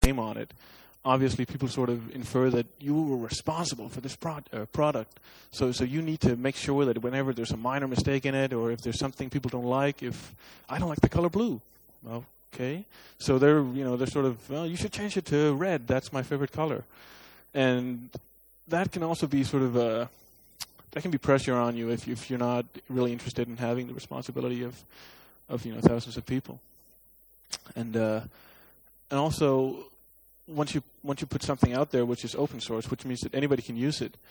name on it, obviously people sort of infer that you were responsible for this product. So you need to make sure that whenever there's a minor mistake in it, or if there's something people don't like, if I don't like the color blue, okay, so they're sort of, well, you should change it to red. That's my favorite color, and that can also be sort of that can be pressure on you if you're not really interested in having the responsibility of thousands of people, and also. Once you put something out there which is open source, which means that anybody can use it,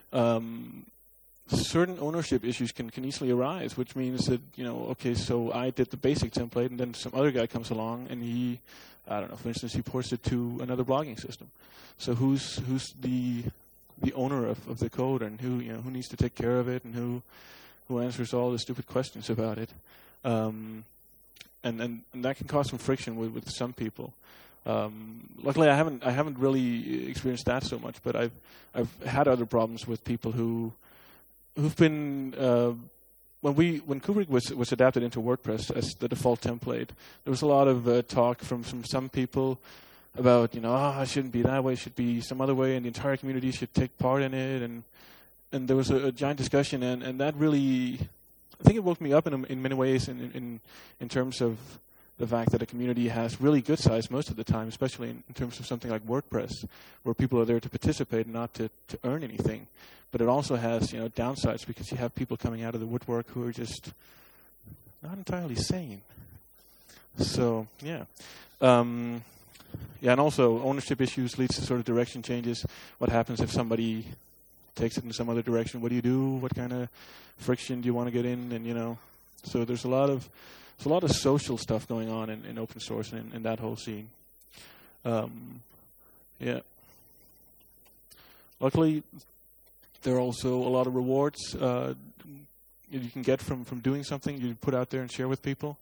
certain ownership issues can easily arise, which means that, okay, so I did the basic template, and then some other guy comes along, and he, I don't know, for instance, he ports it to another blogging system. So who's the owner of the code, and who needs to take care of it, and who answers all the stupid questions about it, and that can cause some friction with some people. Luckily, I haven't really experienced that so much, but I've had other problems with people who've been when Kubrick was adapted into WordPress as the default template. There was a lot of talk from some people about it shouldn't be that way, it should be some other way, and the entire community should take part in it, and there was a giant discussion, and that really, I think it woke me up in many ways in terms of the fact that a community has really good size most of the time, especially in terms of something like WordPress, where people are there to participate and not to earn anything. But it also has downsides, because you have people coming out of the woodwork who are just not entirely sane. So and also ownership issues leads to sort of direction changes. What happens if somebody takes it in some other direction? What do you do? What kind of friction do you want to get in? And so there's a lot of social stuff going on in open source and in that whole scene. Luckily, there are also a lot of rewards you can get from doing something you put out there and share with people.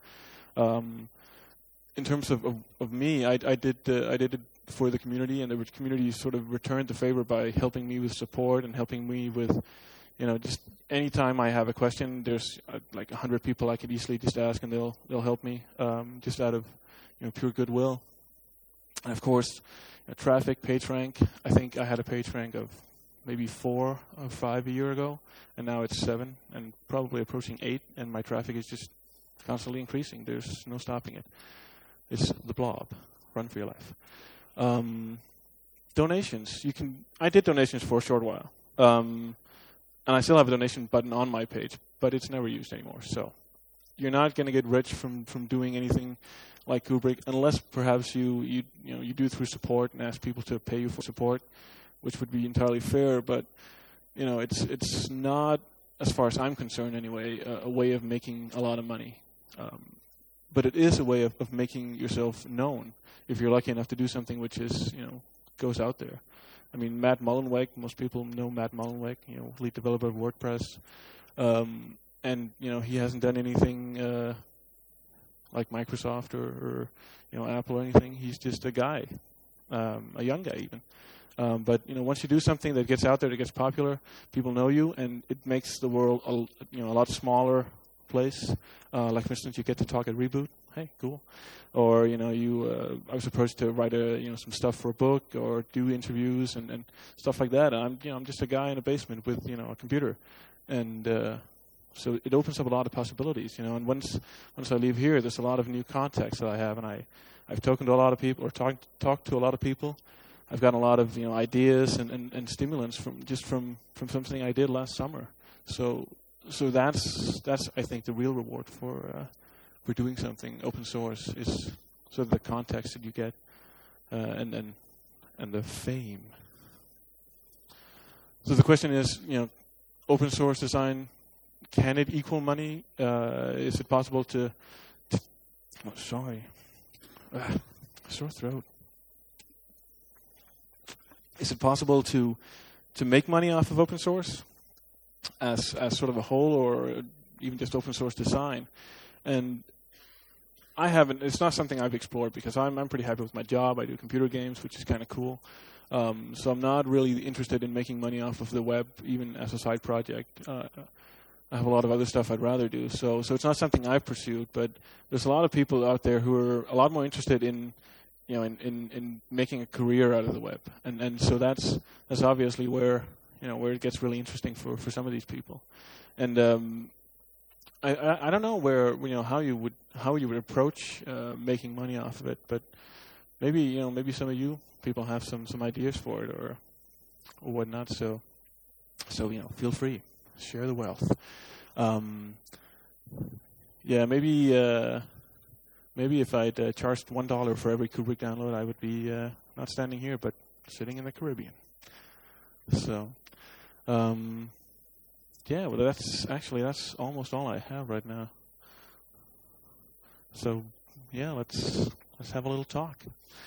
In terms of me, I did it for the community, and the community sort of returned the favor by helping me with support and helping me with just anytime I have a question, there's like 100 people I could easily just ask, and they'll help me just out of pure goodwill. And of course, traffic, PageRank. I think I had a PageRank of maybe 4 or 5 a year ago, and now it's 7, and probably approaching 8. And my traffic is just constantly increasing. There's no stopping it. It's the blob. Run for your life. Donations. I did donations for a short while. And I still have a donation button on my page, but it's never used anymore. So you're not going to get rich from doing anything like Kubrick, unless perhaps you do through support and ask people to pay you for support, which would be entirely fair. But it's not, as far as I'm concerned anyway, a way of making a lot of money. But it is a way of making yourself known if you're lucky enough to do something which is goes out there. I mean, Matt Mullenweg, most people know Matt Mullenweg, lead developer of WordPress. And he hasn't done anything like Microsoft or Apple or anything. He's just a guy, a young guy even. But once you do something that gets out there, that gets popular, people know you, and it makes the world a lot smaller place. Like, for instance, you get to talk at Reboot. Hey, cool. Or I was supposed to write some stuff for a book or do interviews and stuff like that. And I'm just a guy in a basement with a computer, and so it opens up a lot of possibilities. And once I leave here, there's a lot of new contacts that I have, and I've talked to a lot of people or talked to a lot of people. I've gotten a lot of ideas and stimulants from something I did last summer. So that's I think the real reward for doing something open source is sort of the context that you get, and the fame. So the question is, open source design, can it equal money? Is it possible to sore throat. Is it possible to make money off of open source as sort of a whole, or even just open source design? And I haven't. It's not something I've explored because I'm pretty happy with my job. I do computer games, which is kind of cool. So I'm not really interested in making money off of the web, even as a side project. I have a lot of other stuff I'd rather do. So it's not something I've pursued. But there's a lot of people out there who are a lot more interested in in making a career out of the web, and so that's obviously where it gets really interesting for some of these people, and I don't know where how you would approach making money off of it, but maybe some of you people have some ideas for it or whatnot. So feel free, share the wealth. Maybe if I'd charged $1 for every Kubrick download, I would be not standing here, but sitting in the Caribbean. So, well, that's almost all I have right now. So, let's have a little talk.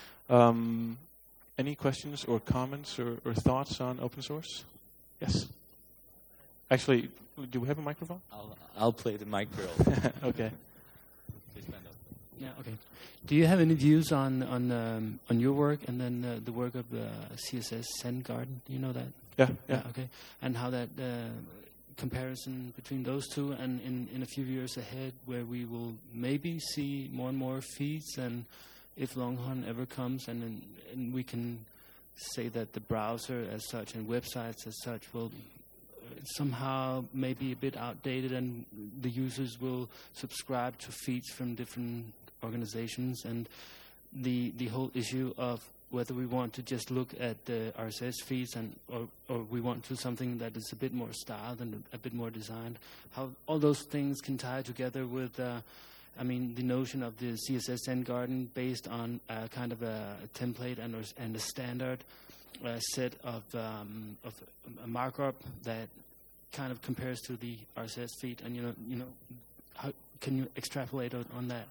Any questions or comments or thoughts on open source? Yes. Actually, do we have a microphone? I'll play the mic drill. Okay. Please stand up. Yeah. Okay. Do you have any views on your work and then the work of the CSS Zen Garden? Do you know that? Yeah. Okay. And how that comparison between those two, and in a few years ahead, where we will maybe see more and more feeds, and if Longhorn ever comes, and we can say that the browser as such and websites as such will somehow maybe a bit outdated, and the users will subscribe to feeds from different organizations, and the whole issue of whether we want to just look at the RSS feeds or we want to something that is a bit more styled and a bit more designed, how all those things can tie together with the notion of the CSS Zen Garden based on a kind of a template and a standard set of a markup that kind of compares to the RSS feed, and how can you extrapolate on that?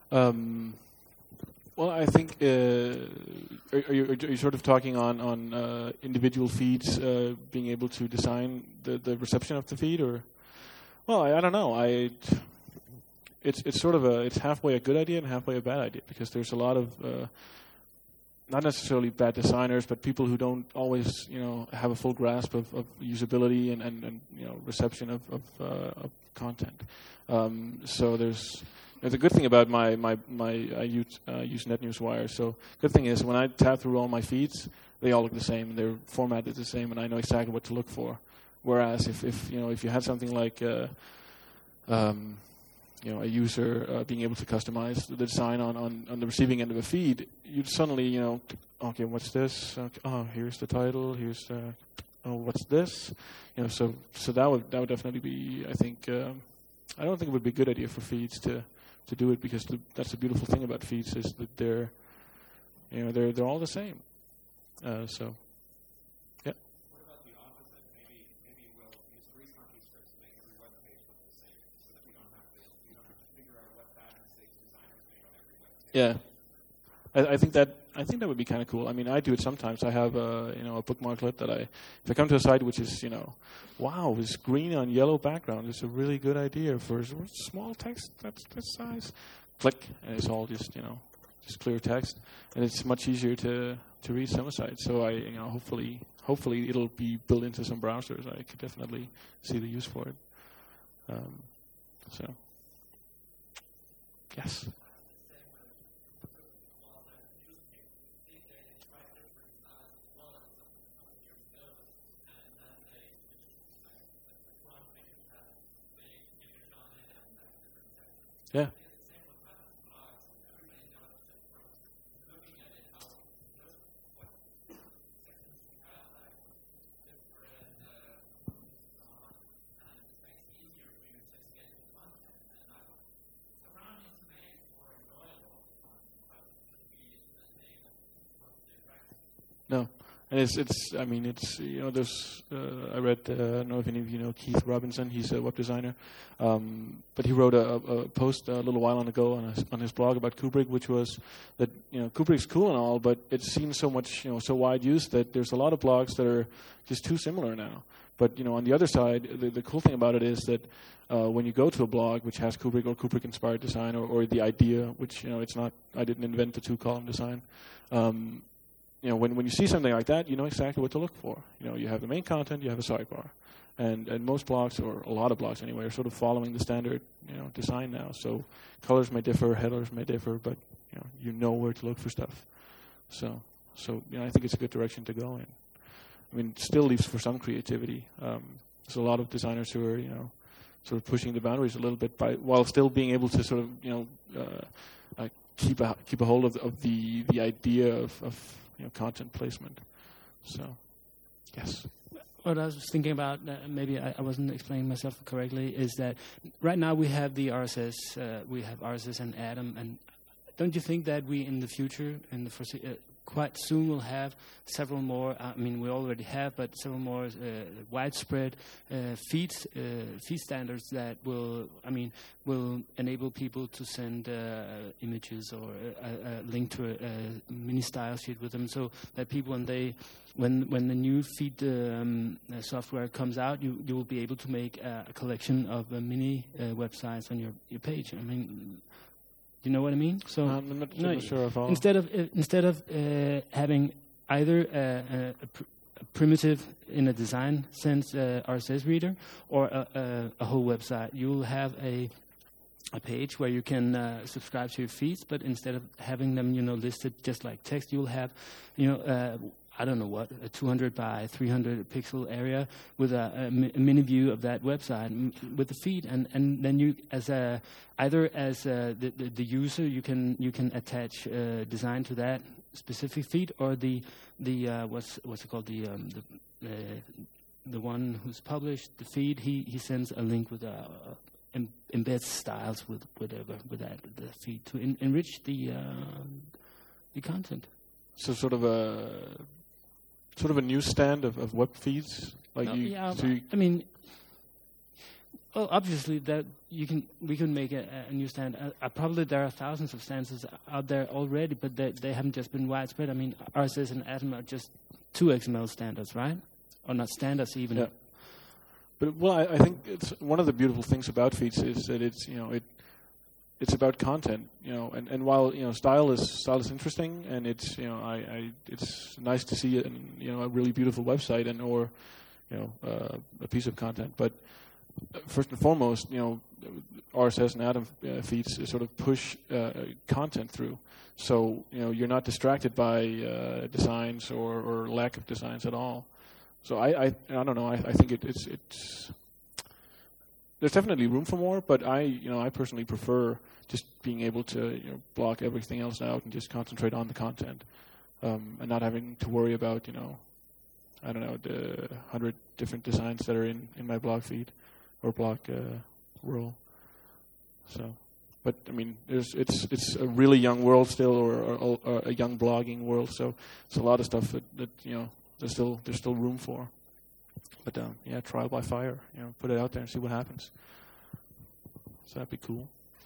Well, I think are you sort of talking on individual feeds being able to design the reception of the feed, or? Well, I don't know. It's sort of it's halfway a good idea and halfway a bad idea, because there's a lot of not necessarily bad designers, but people who don't always have a full grasp of usability and reception of content. So there's the good thing about I use NetNewsWire. So good thing is when I tab through all my feeds, they all look the same and they're formatted the same, and I know exactly what to look for. Whereas if you had something like a user being able to customize the design on the receiving end of a feed, you'd suddenly, okay, what's this? Okay, oh, here's the title. Here's what's this? So that would definitely be, I think. I don't think it would be a good idea for feeds to do it, because that's the beautiful thing about feeds, is that they're all the same. So. Yeah. What about the opposite? Maybe we'll use Grease strips to make every web page look the same, so that we don't have to figure out what bad mistakes designers made on every web page. Yeah, I think that would be kind of cool. I mean, I do it sometimes. I have a bookmarklet that if I come to a site which is wow, this green on yellow background is a really good idea for small text that's this size. Click, and it's all just clear text, and it's much easier to read some sites. So hopefully it'll be built into some browsers. I could definitely see the use for it. So yes. Yeah. No, and it's there's I read I don't know if any of you know Keith Robinson. He's a web designer, but he wrote a post a little while ago on his blog about Kubrick, which was that Kubrick's cool and all, but it's seen so much so wide use that there's a lot of blogs that are just too similar now. But on the other side, the cool thing about it is that when you go to a blog which has Kubrick or Kubrick-inspired design, or the idea, which it's not, I didn't invent the 2-column design. When you see something like that, you know exactly what to look for. You have the main content, you have a sidebar, and most blogs, or a lot of blogs anyway, are sort of following the standard design now. So colors may differ, headers may differ, but you know where to look for stuff. So I think it's a good direction to go in. I mean, it still leaves for some creativity. There's a lot of designers who are, sort of pushing the boundaries a little bit while still being able to sort of, keep a hold of the idea of content placement. So, yes. What I was thinking about, maybe I wasn't explaining myself correctly, is that right now we have the RSS, we have RSS and Atom, and don't you think that we in the future, quite soon will have several more, I mean we already have, but several more widespread feed standards that will enable people to send images or a link to a mini style sheet with them, so that people when the new feed software comes out, you will be able to make a collection of mini websites on your page. I mean, you know what I mean? So I'm not sure if I'll... Instead of having either a primitive in a design sense RSS reader or a whole website, you'll have a page where you can subscribe to your feeds, but instead of having them listed just like text, you'll have I don't know what, a 200 by 300 pixel area with a mini view of that website with the feed, and then you either as the user you can attach design to that specific feed, or the what's it called, the one who's published the feed, he sends a link with embeds styles with whatever with that the feed to enrich the content. So sort of a newsstand of web feeds, like I mean, well, obviously that we can make a newsstand. Probably there are thousands of stances out there already, but they haven't just been widespread. I mean, RSS and Atom are just 2 XML standards, right? Or not standards even. Yeah. But I think it's one of the beautiful things about feeds is that it's about content, and while style is interesting, and it's it's nice to see it in a really beautiful website or a piece of content, but first and foremost, RSS and Atom feeds sort of push content through, so you're not distracted by designs or lack of designs at all. So I don't know, I think it's there's definitely room for more, but I personally prefer just being able to block everything else out and just concentrate on the content, and not having to worry about I don't know, the 100 different designs that are in my blog feed or blog URL. So, but I mean, it's a really young world still, or a young blogging world. So it's a lot of stuff that there's still room for. But trial by fire. Put it out there and see what happens. So that'd be cool.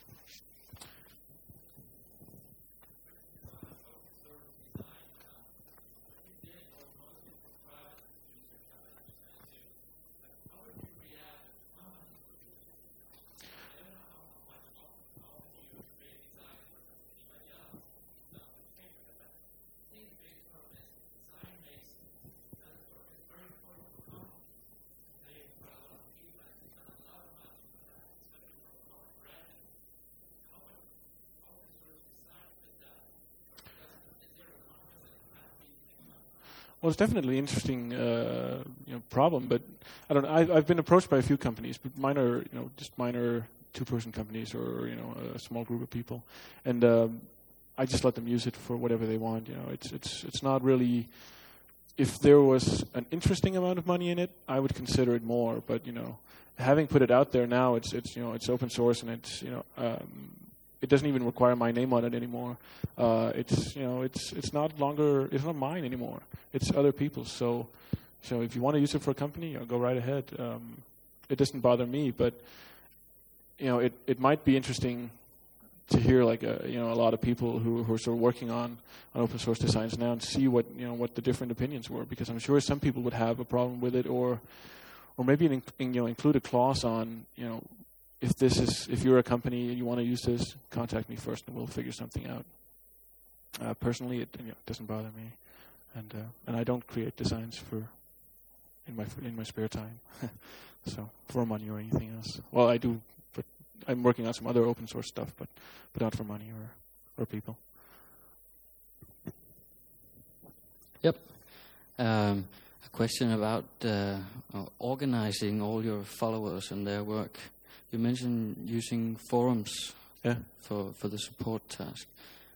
Well, it's definitely an interesting problem, but I don't know. I've been approached by a few companies, but mine are just minor 2-person companies or a small group of people, and I just let them use it for whatever they want. It's not really. If there was an interesting amount of money in it, I would consider it more. But having put it out there now, it's open source, and it doesn't even require my name on it anymore. It's not mine anymore. It's other people's. So if you want to use it for a company, go right ahead. It doesn't bother me, but it might be interesting to hear like a lot of people who are sort of working on open source designs now and see what the different opinions were, because I'm sure some people would have a problem with it, or maybe include a clause on if you're a company and you want to use this, contact me first and we'll figure something out. Personally, it doesn't bother me, and I don't create designs in my spare time, so for money or anything else. Well, I do, but I'm working on some other open source stuff, but not for money or people. Yep. A question about organizing all your followers and their work. You mentioned using forums for the support task.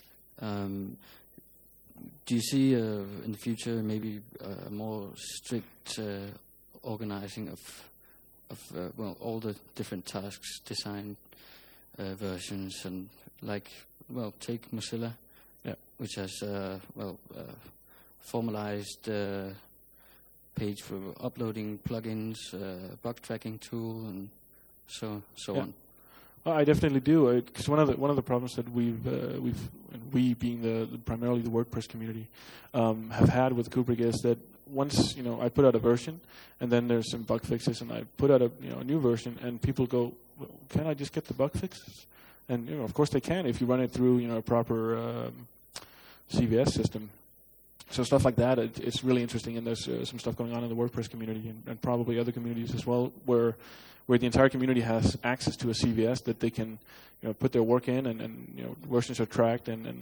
Do you see in the future maybe a more strict organizing of all the different tasks, design versions, and take Mozilla, which has formalized page for uploading plugins, bug tracking tool, and so on. Well, I definitely do. Because one of the problems that we being primarily the WordPress community have had with Kubrick is that once I put out a version and then there's some bug fixes and I put out a new version and people go, well, can I just get the bug fixes? And of course they can if you run it through a proper CVS system. So stuff like that, it's really interesting, and there's some stuff going on in the WordPress community and probably other communities as well, where the entire community has access to a CVS that they can put their work in, and versions are tracked, and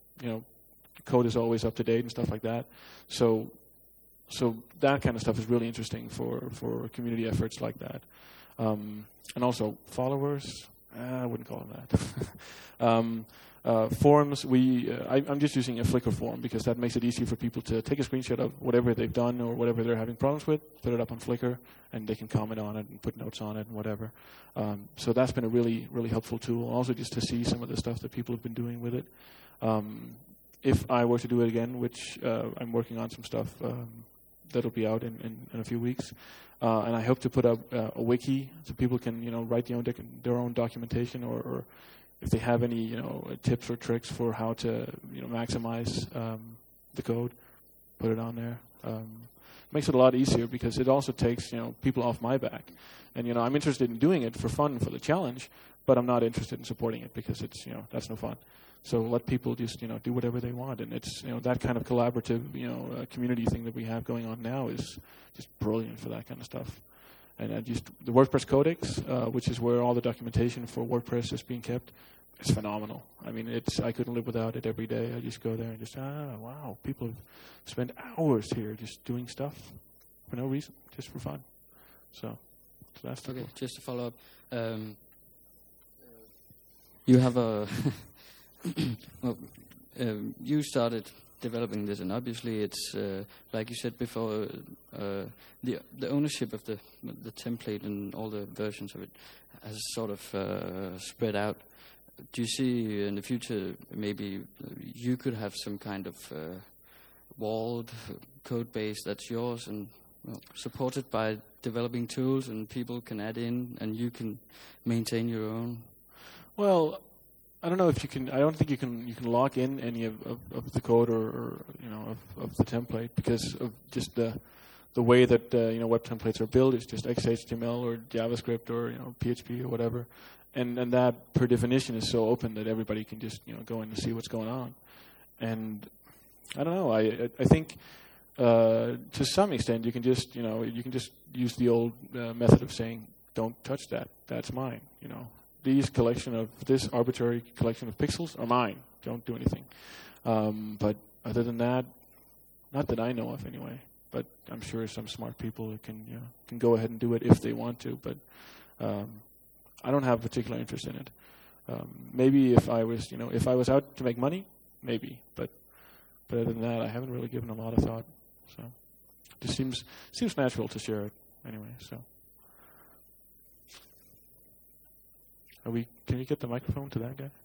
code is always up to date and stuff like that. So that kind of stuff is really interesting for community efforts like that. And also followers, I wouldn't call them that. Forums, I'm just using a Flickr forum because that makes it easy for people to take a screenshot of whatever they've done or whatever they're having problems with, put it up on Flickr, and they can comment on it and put notes on it and whatever. So that's been a really, really helpful tool. Also just to see some of the stuff that people have been doing with it. If I were to do it again, which I'm working on some stuff that'll be out in a few weeks, and I hope to put up a wiki so people can write their own documentation or if they have any tips or tricks for how to maximize the code, put it on there. Makes it a lot easier because it also takes people off my back, and I'm interested in doing it for fun for the challenge, but I'm not interested in supporting it because it's that's no fun. So let people just do whatever they want, and it's that kind of collaborative community thing that we have going on now is just brilliant for that kind of stuff. And just the WordPress Codex, which is where all the documentation for WordPress is being kept, it's phenomenal. I mean, I couldn't live without it every day. I just go there and just, wow, people have spent hours here just doing stuff for no reason, just for fun. So that's okay. Cool. Just to follow up, you have a you started developing this, and obviously it's like you said before, the ownership of the template and all the versions of it has sort of spread out. Do you see in the future maybe you could have some kind of walled code base that's yours and supported by developing tools, and people can add in and you can maintain your own? Well, I don't know if you can. I don't think you can lock in any of the code or of the template because of just the way that web templates are built. It's just XHTML or JavaScript or PHP or whatever, and that per definition is so open that everybody can just go in and see what's going on. And I don't know. I think to some extent you can just use the old method of saying don't touch that. That's mine. This arbitrary collection of pixels are mine. Don't do anything. But other than that, not that I know of anyway. But I'm sure some smart people can go ahead and do it if they want to. But I don't have a particular interest in it. Maybe if I was out to make money, maybe. But other than that, I haven't really given a lot of thought. So it just seems natural to share it anyway. So. Can you get the microphone to that guy?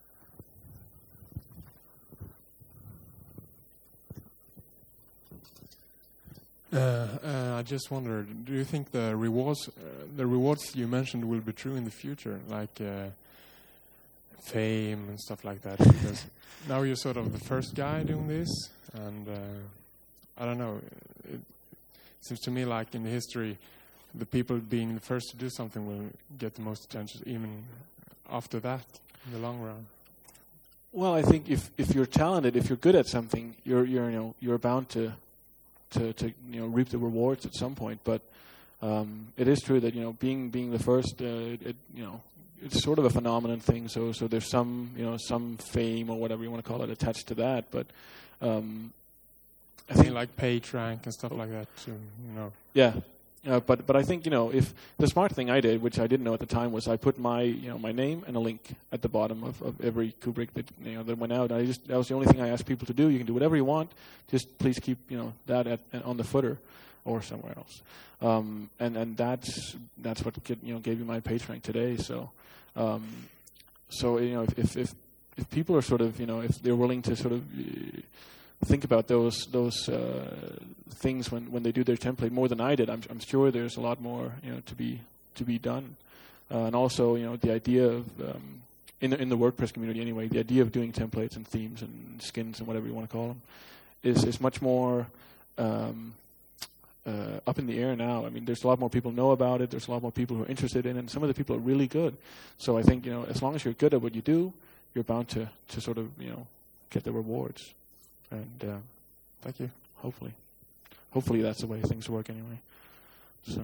I just wondered, do you think the rewards you mentioned will be true in the future, like fame and stuff like that? Because now you're sort of the first guy doing this, and I don't know. It seems to me like in the history, the people being the first to do something will get the most attention, even after that, in the long run. Well, I think if you're talented, if you're good at something, you're bound to reap the rewards at some point. But it is true that being the first, it's sort of a phenomenon thing. So there's some fame or whatever you want to call it attached to that. But I mean, like page rank and stuff like that too. Yeah. But I think, if the smart thing I did, which I didn't know at the time, was I put my my name and a link at the bottom of every Kubrick that went out. That was the only thing I asked people to do. You can do whatever you want, just please keep that on the footer or somewhere else. And that's what gave me my page rank today. So if people are sort of if they're willing to sort of think about those things when they do their template more than I did, I'm sure there's a lot more to be done, and also the idea of in the WordPress community anyway, the idea of doing templates and themes and skins and whatever you want to call them is much more up in the air now. I mean, there's a lot more people know about it. There's a lot more people who are interested in it, and some of the people are really good. So I think as long as you're good at what you do, you're bound to sort of get the rewards. And thank you. Hopefully that's the way things work anyway. So.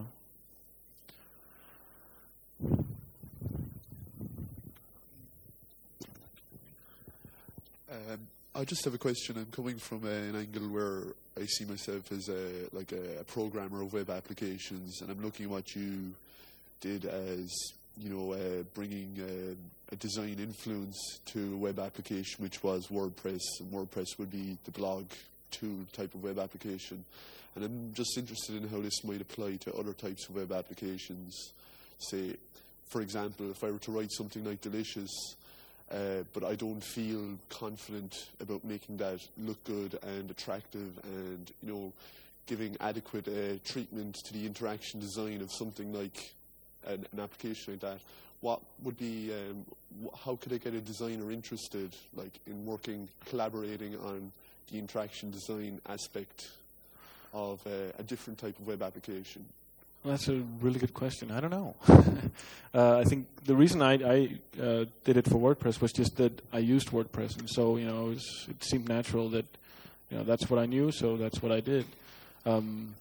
I just have a question. I'm coming from an angle where I see myself as a programmer of web applications, and I'm looking at what you did as bringing a design influence to a web application, which was WordPress, and WordPress would be the blog tool type of web application. And I'm just interested in how this might apply to other types of web applications. Say, for example, if I were to write something like Delicious, but I don't feel confident about making that look good and attractive and, giving adequate treatment to the interaction design of something like an application like that, what would be, how could I get a designer interested, in collaborating on the interaction design aspect of a different type of web application? Well, that's a really good question. I don't know. I think the reason I did it for WordPress was just that I used WordPress, and so it seemed natural that that's what I knew, so that's what I did. But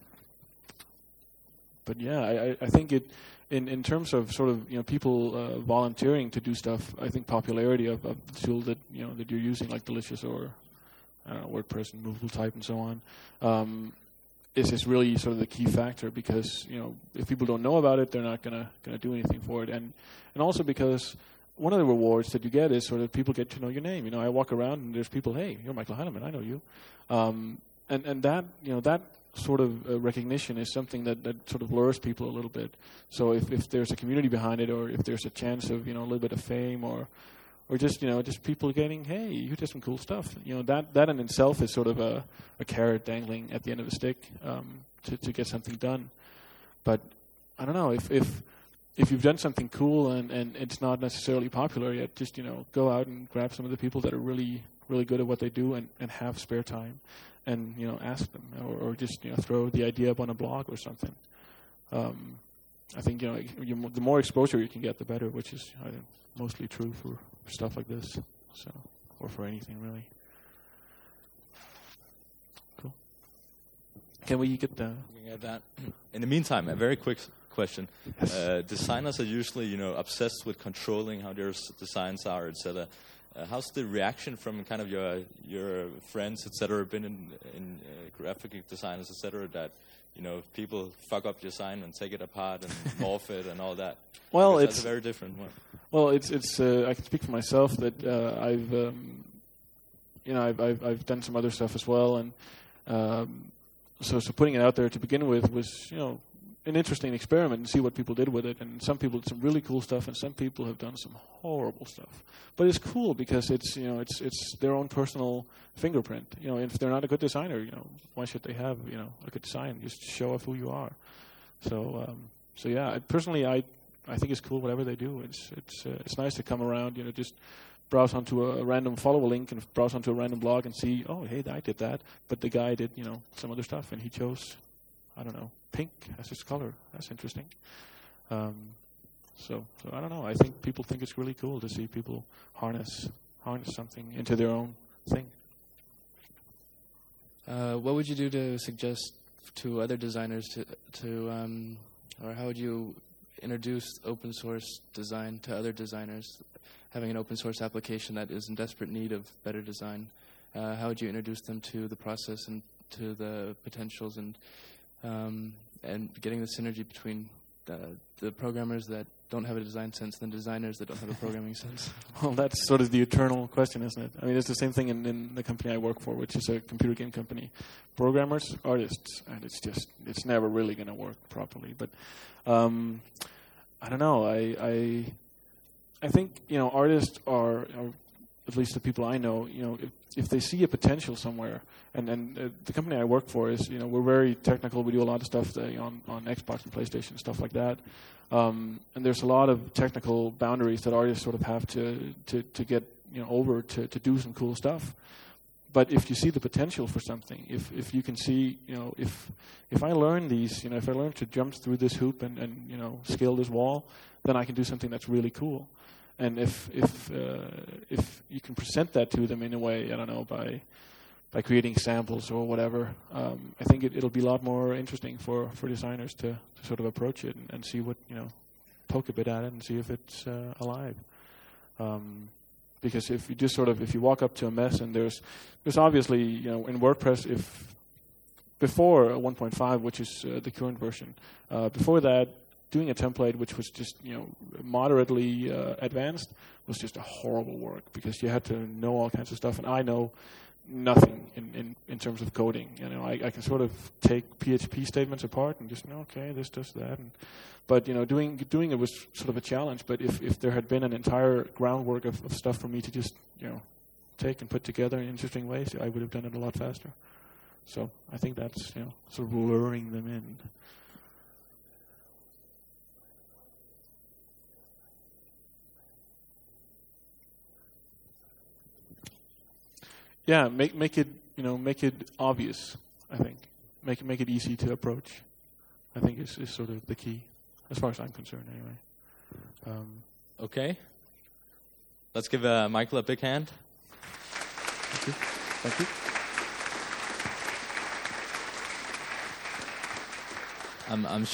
yeah, I think it in terms of sort of people volunteering to do stuff. I think popularity of the tool that that you're using, like Delicious or WordPress and Movable Type and so on. Is really sort of the key factor, because if people don't know about it, they're not gonna do anything for it, and also because one of the rewards that you get is sort of people get to know your name. I walk around and there's people, hey, you're Michael Heinemann, I know you, and that that sort of recognition is something that sort of lures people a little bit. So if there's a community behind it, or if there's a chance of a little bit of fame, or just just people getting, hey, you did some cool stuff. That in itself is sort of a carrot dangling at the end of a stick to get something done. But I don't know if you've done something cool and it's not necessarily popular yet, just go out and grab some of the people that are really really good at what they do and have spare time, and ask them, or just throw the idea up on a blog or something. I think the more exposure you can get, the better, which is mostly true for stuff like this, so, or for anything really. Cool. Can we get the? Looking at that. In the meantime, a very quick question. Yes. Designers are usually, obsessed with controlling how their designs are, etc. How's the reaction from kind of your friends, etc., been in graphic designers, etc., that people fuck up your sign and take it apart and morph it and all that? Well, it's a very different one. Well, it's I can speak for myself that I've done some other stuff as well, and so putting it out there to begin with was an interesting experiment and see what people did with it. And some people did some really cool stuff, and some people have done some horrible stuff. But it's cool because it's it's their own personal fingerprint. If they're not a good designer, why should they have a good design? Just show off who you are. So yeah, personally, I think it's cool whatever they do. It's nice to come around, just browse onto a random follow a link and browse onto a random blog and see, oh hey, I did that, but the guy did some other stuff and he chose, I don't know, pink as his color. That's interesting. So I don't know. I think people think it's really cool to see people harness something into their own thing. What would you do to suggest to other designers or how would you introduce open source design to other designers, having an open source application that is in desperate need of better design? How would you introduce them to the process and to the potentials and getting the synergy between the programmers that don't have a design sense and designers that don't have a programming sense? Well, that's sort of the eternal question, isn't it? I mean, it's the same thing in the company I work for, which is a computer game company. Programmers, artists, and it's never really going to work properly. But I don't know. I think, artists are at least the people I know, if they see a potential somewhere, and the company I work for is, we're very technical. We do a lot of stuff on Xbox and PlayStation, stuff like that. And there's a lot of technical boundaries that artists sort of have to get over to do some cool stuff. But if you see the potential for something, if you can see, if I learn these, if I learn to jump through this hoop and scale this wall, then I can do something that's really cool. And if you can present that to them in a way, I don't know, by creating samples or whatever, I think it'll be a lot more interesting for designers to sort of approach it and see what, poke a bit at it and see if it's alive. Because if you walk up to a mess and there's obviously, in WordPress, before 1.5, which is the current version, before that, doing a template which was just moderately advanced was just a horrible work because you had to know all kinds of stuff, and I know nothing in terms of coding. I can sort of take PHP statements apart and just know, okay, this does that. But doing it was sort of a challenge. But if there had been an entire groundwork of stuff for me to just take and put together in interesting ways, I would have done it a lot faster. So I think that's sort of luring them in. Yeah, make it obvious. I think make it easy to approach. I think is sort of the key, as far as I'm concerned, anyway. Okay, let's give Michael a big hand. Thank you. I'm